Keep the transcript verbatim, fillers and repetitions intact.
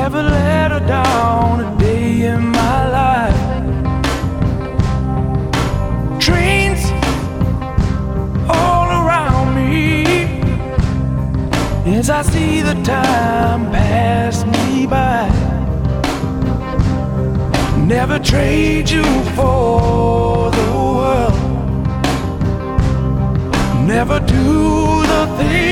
Never let her down a day in my life. Trains all around me as I see the time pass me by. Never trade you for the world. Never do the things